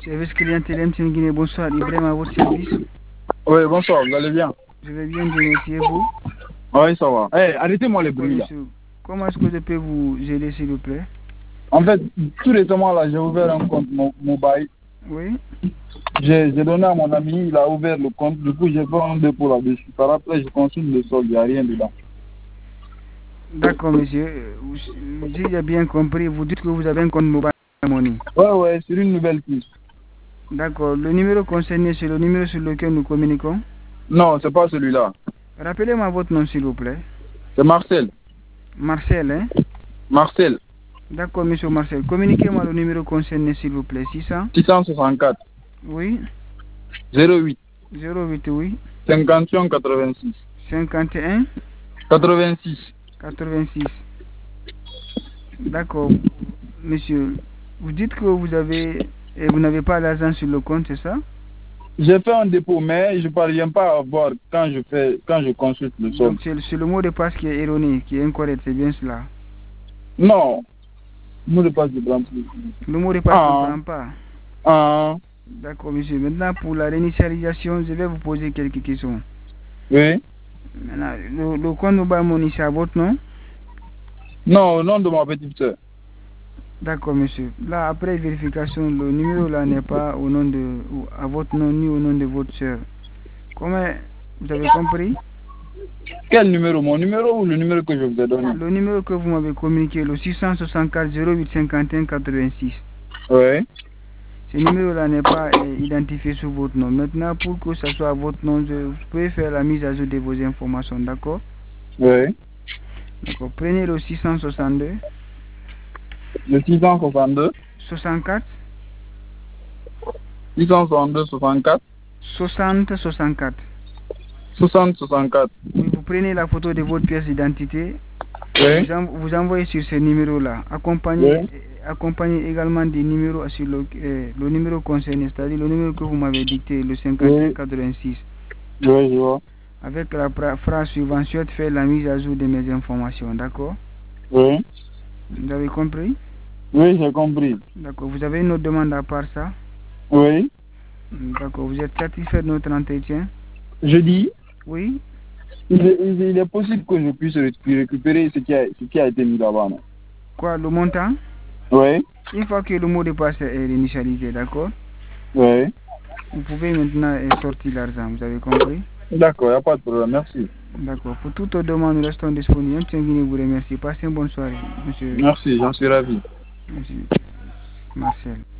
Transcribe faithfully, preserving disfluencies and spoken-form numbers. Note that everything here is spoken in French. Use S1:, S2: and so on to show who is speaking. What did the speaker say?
S1: Service clientèle M T N Guinée, bonsoir. Ibrahim à votre service.
S2: Oui, bonsoir, vous allez bien?
S1: Je vais bien, Dieu merci, et vous?
S2: Oui, ça va. Hey, arrêtez-moi les bruits là.
S1: Comment est-ce que je peux vous aider, s'il vous plaît?
S2: En fait, tout récemment là, j'ai ouvert un compte mo mobile.
S1: Oui.
S2: J'ai donné à mon ami, il a ouvert le compte, du coup j'ai fait un dépôt là-dessus. Par après, je consulte le solde, il n'y a rien dedans.
S1: D'accord, monsieur. Si j'ai bien compris, vous dites que vous avez un compte mobile money.
S2: Ouais, ouais, c'est une nouvelle piste.
S1: D'accord. Le numéro concerné, c'est le numéro sur lequel nous communiquons?
S2: Non, c'est pas celui-là.
S1: Rappelez-moi votre nom, s'il vous plaît.
S2: C'est Marcel.
S1: Marcel, hein?
S2: Marcel.
S1: D'accord, monsieur Marcel. Communiquez-moi le numéro concerné, s'il vous plaît. six cents
S2: six cent soixante-quatre.
S1: Oui.
S2: zéro huit.
S1: zéro huit, oui.
S2: cinquante et un quatre-vingt-six.
S1: cinquante et un
S2: quatre-vingt-six.
S1: quatre-vingt-six. D'accord. Monsieur, vous dites que vous avez et vous n'avez pas l'argent sur le compte, c'est ça?
S2: J'ai fait un dépôt, mais je ne parviens pas à voir quand je fais quand je consulte le solde.
S1: Donc c'est le mot de passe qui est erroné, qui est incorrect, c'est bien cela?
S2: Non. Le mot de passe ne prend plus.
S1: Le mot de passe
S2: ah.
S1: ne prend pas.
S2: Ah.
S1: D'accord, monsieur. Maintenant, pour la réinitialisation, je vais vous poser quelques questions.
S2: Oui.
S1: Maintenant, le, le compte mobile money, c'est à votre nom?
S2: Non, au nom de ma petite soeur.
S1: D'accord, monsieur. Là, après vérification, le numéro là n'est pas au nom de, à votre nom ni au nom de votre soeur. Comment vous avez compris?
S2: Quel numéro? Mon numéro ou le numéro que je vous ai donné?
S1: Le numéro que vous m'avez communiqué, le six cent soixante-quatre zéro huit cinquante et un quatre-vingt-six.
S2: Oui.
S1: Ce numéro-là n'est pas euh, identifié sous votre nom. Maintenant, pour que ça soit à votre nom, je, vous pouvez faire la mise à jour de vos informations, d'accord?
S2: Oui.
S1: D'accord. Prenez le six cent soixante-deux.
S2: Le six cent soixante-deux.
S1: soixante-quatre.
S2: six cent soixante-deux soixante-quatre.
S1: soixante soixante-quatre.
S2: soixante soixante-quatre.
S1: Oui, vous prenez la photo de votre pièce d'identité.
S2: Oui.
S1: Vous, en, vous envoyez sur ce numéro-là. Accompagné,
S2: Oui.
S1: accompagné également des numéros sur le, euh, le numéro concerné, c'est-à-dire le numéro que vous m'avez dicté, le cinquante et un quatre-vingt-six.
S2: Oui, je vois.
S1: Avec la phrase suivante, je souhaite faire la mise à jour de mes informations, d'accord?
S2: Oui.
S1: Vous avez compris?
S2: Oui, j'ai compris.
S1: D'accord. Vous avez une autre demande à part ça?
S2: Oui.
S1: D'accord. Vous êtes satisfait de notre entretien?
S2: Je dis?
S1: Oui.
S2: Il est, il est possible que je puisse récupérer ce qui a, ce qui a été mis là-bas, non?
S1: Quoi, le montant?
S2: Oui.
S1: Une fois que le mot de passe est initialisé, d'accord?
S2: Oui.
S1: Vous pouvez maintenant sortir l'argent, vous avez compris?
S2: D'accord, il n'y a pas de problème, merci.
S1: D'accord. Pour toute demande, nous restons disponibles. M. Guinée vous remercie. Passez une bonne soirée, monsieur.
S2: Merci, j'en suis ravi.
S1: Monsieur Marcel.